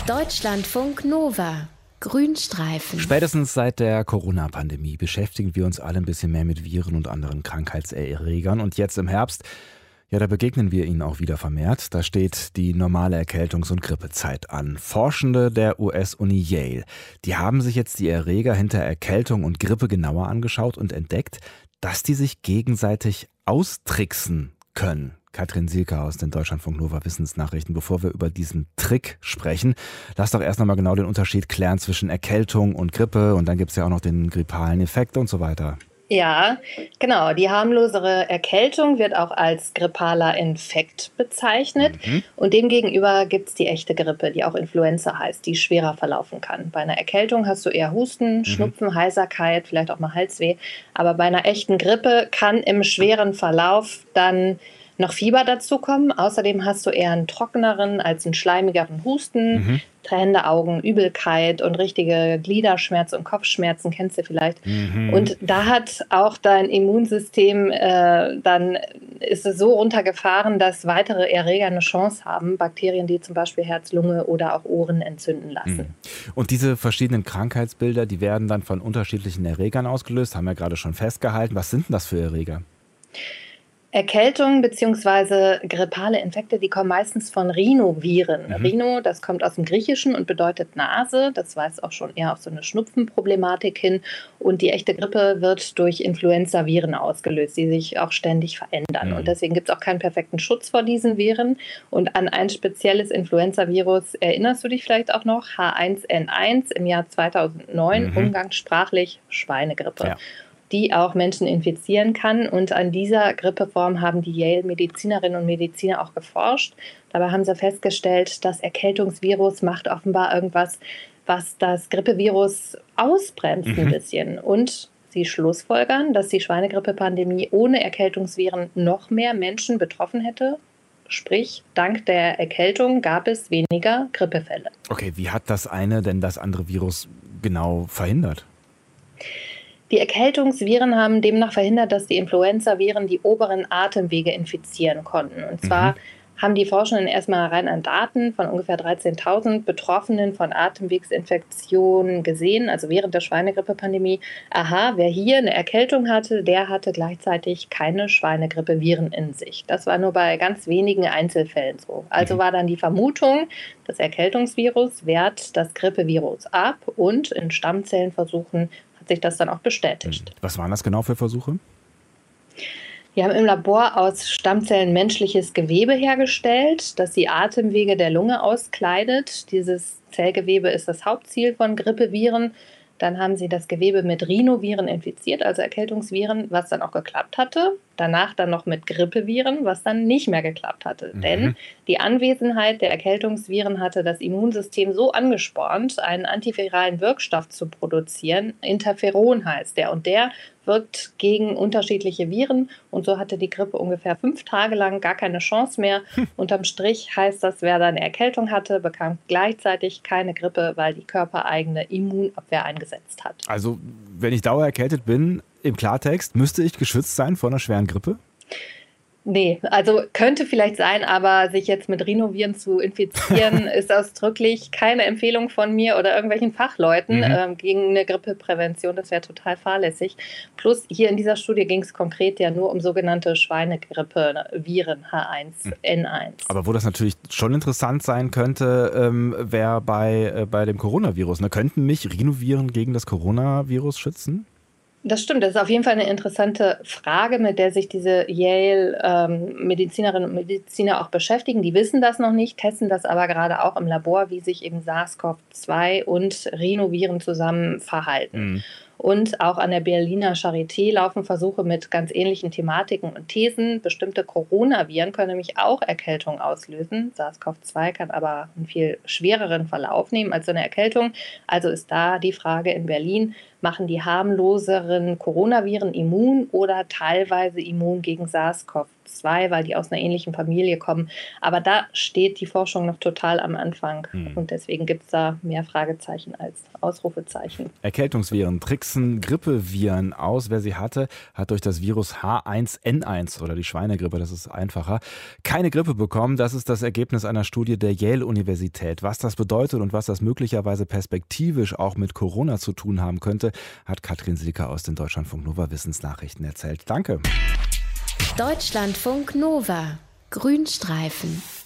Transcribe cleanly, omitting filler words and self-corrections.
Deutschlandfunk Nova. Grünstreifen. Spätestens seit der Corona-Pandemie beschäftigen wir uns alle ein bisschen mehr mit Viren und anderen Krankheitserregern. Und jetzt im Herbst, ja, da begegnen wir ihnen auch wieder vermehrt. Da steht die normale Erkältungs- und Grippezeit an. Forschende der US-Uni Yale, die haben sich jetzt die Erreger hinter Erkältung und Grippe genauer angeschaut und entdeckt, dass die sich gegenseitig austricksen können. Katrin Sielke aus den Deutschlandfunk Nova Wissensnachrichten. Bevor wir über diesen Trick sprechen, lass doch erst noch mal genau den Unterschied klären zwischen Erkältung und Grippe. Und dann gibt es ja auch noch den grippalen Effekt und so weiter. Ja, genau. Die harmlosere Erkältung wird auch als grippaler Infekt bezeichnet. Und demgegenüber gibt es die echte Grippe, die auch Influenza heißt, die schwerer verlaufen kann. Bei einer Erkältung hast du eher Husten, Schnupfen, Heiserkeit, vielleicht auch mal Halsweh. Aber bei einer echten Grippe kann im schweren Verlauf dann noch Fieber dazukommen. Außerdem hast du eher einen trockeneren als einen schleimigeren Husten, tränende Augen, Übelkeit und richtige Gliederschmerzen und Kopfschmerzen, kennst du vielleicht. Und da hat auch dein Immunsystem, dann ist es so runtergefahren, dass weitere Erreger eine Chance haben, Bakterien, die zum Beispiel Herz, Lunge oder auch Ohren entzünden lassen. Und diese verschiedenen Krankheitsbilder, die werden dann von unterschiedlichen Erregern ausgelöst, haben wir gerade schon festgehalten. Was sind denn das für Erreger? Erkältung bzw. grippale Infekte, die kommen meistens von Rhinoviren. Rhino, das kommt aus dem Griechischen und bedeutet Nase. Das weist auch schon eher auf so eine Schnupfenproblematik hin. Und die echte Grippe wird durch Influenzaviren ausgelöst, die sich auch ständig verändern. Und deswegen gibt es auch keinen perfekten Schutz vor diesen Viren. Und an ein spezielles Influenzavirus erinnerst du dich vielleicht auch noch, H1N1 im Jahr 2009, umgangssprachlich Schweinegrippe. Ja. Die auch Menschen infizieren kann. Und an dieser Grippeform haben die Yale-Medizinerinnen und Mediziner auch geforscht. Dabei haben sie festgestellt, das Erkältungsvirus macht offenbar irgendwas, was das Grippevirus ausbremst ein bisschen. Und sie schlussfolgern, dass die Schweinegrippe-Pandemie ohne Erkältungsviren noch mehr Menschen betroffen hätte. Sprich, dank der Erkältung gab es weniger Grippefälle. Okay, wie hat das eine denn das andere Virus genau verhindert? Die Erkältungsviren haben demnach verhindert, dass die Influenzaviren die oberen Atemwege infizieren konnten. Und zwar haben die Forschenden erstmal rein an Daten von ungefähr 13.000 Betroffenen von Atemwegsinfektionen gesehen, also während der Schweinegrippe-Pandemie. Aha, wer hier eine Erkältung hatte, der hatte gleichzeitig keine Schweinegrippe-Viren in sich. Das war nur bei ganz wenigen Einzelfällen so. Also war dann die Vermutung, das Erkältungsvirus wehrt das Grippevirus ab und in Stammzellenversuchen hat sich das dann auch bestätigt. Was waren das genau für Versuche? Wir haben im Labor aus Stammzellen menschliches Gewebe hergestellt, das die Atemwege der Lunge auskleidet. Dieses Zellgewebe ist das Hauptziel von Grippeviren. Dann haben sie das Gewebe mit Rhinoviren infiziert, also Erkältungsviren, was dann auch geklappt hatte. Danach dann noch mit Grippeviren, was dann nicht mehr geklappt hatte. Denn die Anwesenheit der Erkältungsviren hatte das Immunsystem so angespornt, einen antiviralen Wirkstoff zu produzieren. Interferon heißt der. Und der wirkt gegen unterschiedliche Viren. Und so hatte die Grippe ungefähr 5 Tage lang gar keine Chance mehr. Unterm Strich heißt das, wer dann eine Erkältung hatte, bekam gleichzeitig keine Grippe, weil die körpereigene Immunabwehr eingesetzt hat. Also, wenn ich dauererkältet bin, im Klartext, müsste ich geschützt sein vor einer schweren Grippe? Nee, also könnte vielleicht sein, aber sich jetzt mit Rhinoviren zu infizieren, ist ausdrücklich keine Empfehlung von mir oder irgendwelchen Fachleuten gegen eine Grippeprävention. Das wäre total fahrlässig. Plus hier in dieser Studie ging es konkret ja nur um sogenannte Schweinegrippe-Viren H1N1. Aber wo das natürlich schon interessant sein könnte, wäre bei dem Coronavirus. Ne? Könnten mich Rhinoviren gegen das Coronavirus schützen? Das stimmt, das ist auf jeden Fall eine interessante Frage, mit der sich diese Yale-Medizinerinnen und Mediziner auch beschäftigen. Die wissen das noch nicht, testen das aber gerade auch im Labor, wie sich eben SARS-CoV-2 und Rhinoviren zusammen verhalten. Und auch an der Berliner Charité laufen Versuche mit ganz ähnlichen Thematiken und Thesen. Bestimmte Coronaviren können nämlich auch Erkältung auslösen. SARS-CoV-2 kann aber einen viel schwereren Verlauf nehmen als so eine Erkältung. Also ist da die Frage in Berlin, machen die harmloseren Coronaviren immun oder teilweise immun gegen SARS-CoV-2, weil die aus einer ähnlichen Familie kommen. Aber da steht die Forschung noch total am Anfang. Und deswegen gibt es da mehr Fragezeichen als Ausrufezeichen. Erkältungsviren tricksen Grippeviren aus. Wer sie hatte, hat durch das Virus H1N1 oder die Schweinegrippe, das ist einfacher, keine Grippe bekommen. Das ist das Ergebnis einer Studie der Yale-Universität. Was das bedeutet und was das möglicherweise perspektivisch auch mit Corona zu tun haben könnte, hat Katrin Silke aus den Deutschlandfunk Nova Wissensnachrichten erzählt. Danke. Deutschlandfunk Nova. Grünstreifen.